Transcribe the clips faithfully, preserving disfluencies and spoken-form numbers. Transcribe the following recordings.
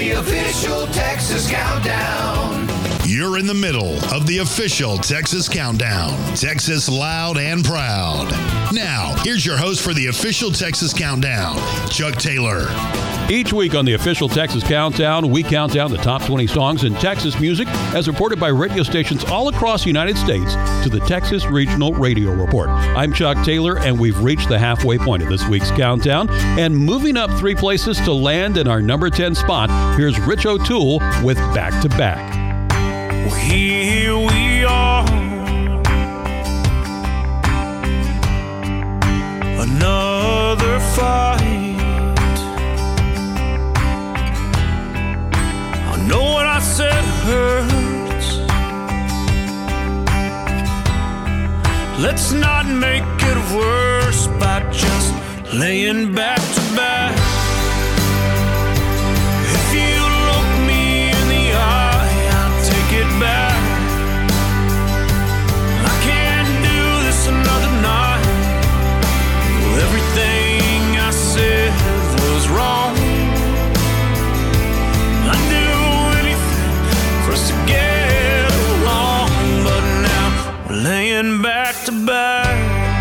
the official Texas Countdown. You're in the middle of the official Texas Countdown. Texas loud and proud. Now, here's your host for the official Texas Countdown, Chuck Taylor. Each week on the official Texas Countdown, we count down the top twenty songs in Texas music as reported by radio stations all across the United States to the Texas Regional Radio Report. I'm Chuck Taylor, and we've reached the halfway point of this week's countdown. And moving up three places to land in our number ten spot, here's Rich O'Toole with Back to Back. Well, here we are, another fight. I know what I said hurts. Let's not make it worse by just laying back to back. If you look me in the eye, I'll take it back. I can't do this another night. Well, everything I said was wrong. I'd do anything for us to get along, but now we're laying back to back.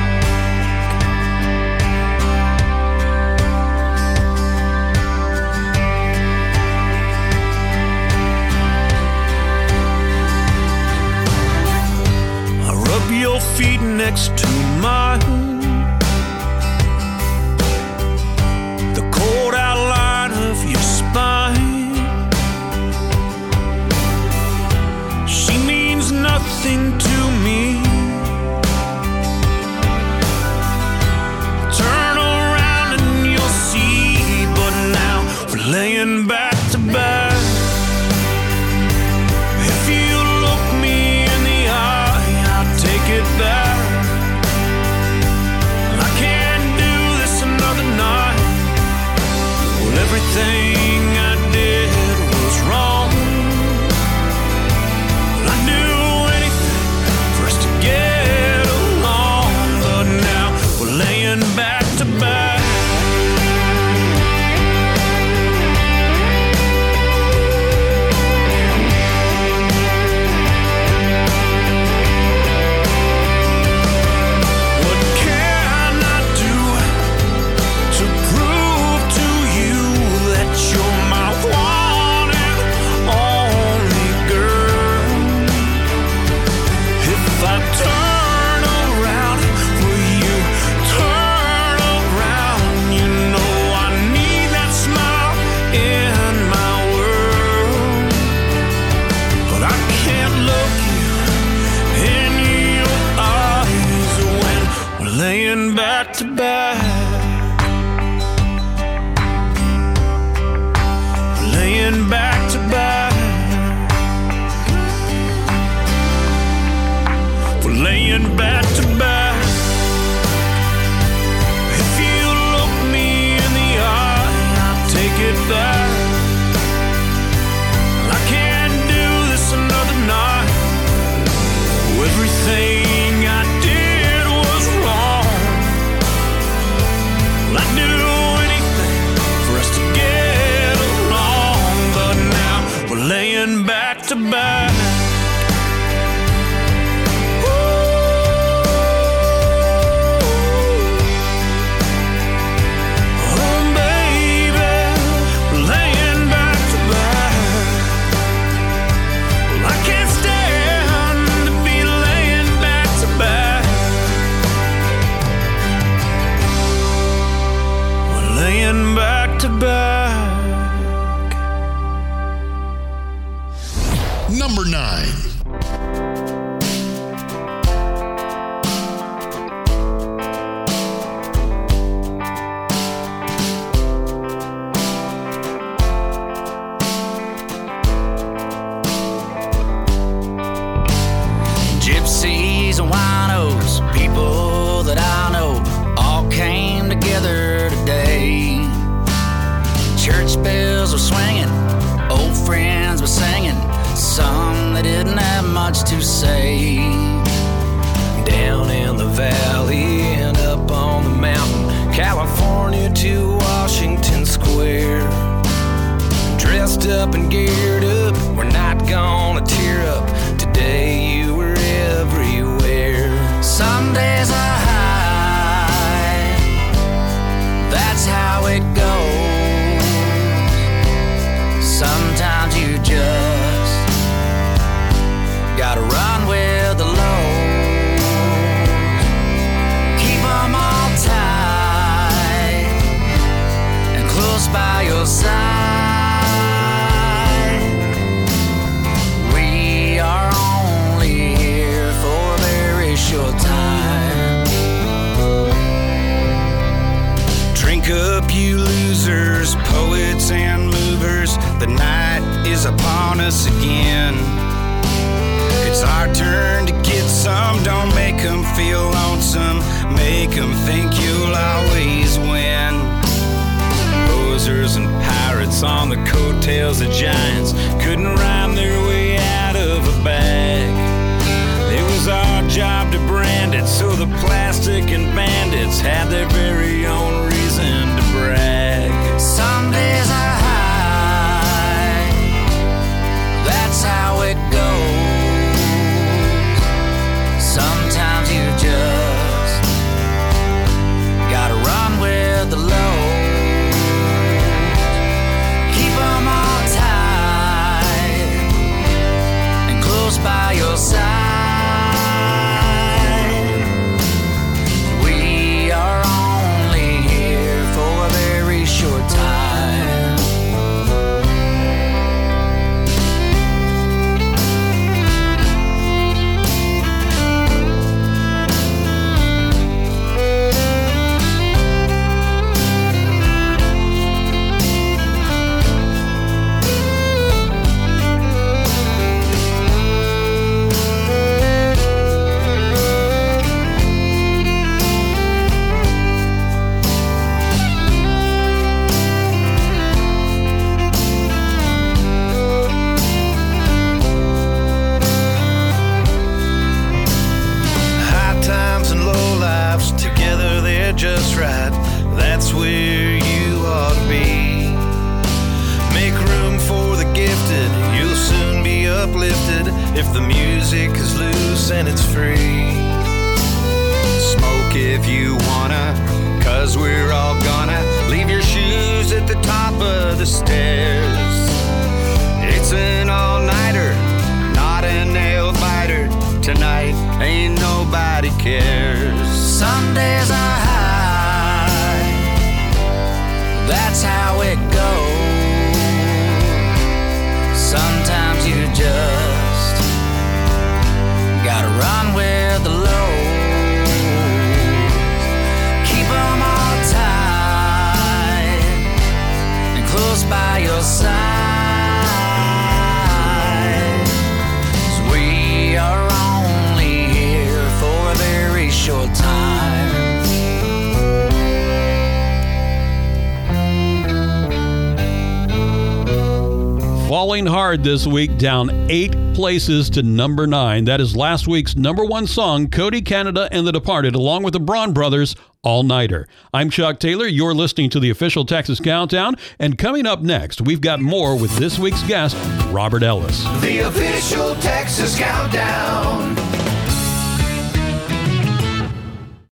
Your feet next to mine, the cold outline of your spine. She means nothing to me. Turn around and you'll see, but now we're laying back to back. Get back. I can't do this another night. Well, everything I did was wrong. I'd do anything for us to get along, but now we're laying back to back. Laying back to back, laying back to back, we're laying back to back. If you look me in the eye, I'll take it back. I can't do this another night. Everything I did was wrong. I'd do anything for us to get along, but now we're laying back to back. Oh, baby, laying back to back. Well, I can't stand to be laying back to back. Laying back to back. Number nine. Gypsies and winos, people that I know, all came together today. Church bells were swinging, old friends were singing, some that didn't have much to say. Down in the valley and up on the mountain, California to Washington Square, dressed up up and geared up. We're not gonna tear up. Today you were everywhere. Some days are high, that's how it goes. Sometimes you just gotta run with the lows. Keep 'em all tight and close by your side. We are only here for a very short time. Drink up, you losers, poets and movers. The night is upon us again. It's our turn to get some. Don't make them feel lonesome. Make them think you'll always win. Posers and pirates on the coattails of giants couldn't rhyme their way out of a bag. It was our job to brand it, so the plastic and bandits had their very own reason to brag. Some days are high, that's how it goes. Sometimes you just gotta run with the lows. Keep 'em all tight and close by your side. We are only here for a very short time. High times and low lives, together they're just right. That's where you ought to be. Make room for the gifted, you'll soon be uplifted if the music is loose and it's free. Smoke if you wanna, cause we're all gonna leave your shoes at the top of the stairs. It's an all-nighter, not a nail-biter. Tonight ain't nobody cares. Some days are high, that's how it goes. Sometimes you just gotta run with the lows. Keep 'em all tight and close by your side. 'Cause we are only here for a very short time. Falling hard this week, down eight places to number nine. That is last week's number one song, Cody Canada and The Departed, along with the Braun Brothers, All Nighter. I'm Chuck Taylor. You're listening to the official Texas Countdown. And coming up next, we've got more with this week's guest, Robert Ellis. The official Texas Countdown.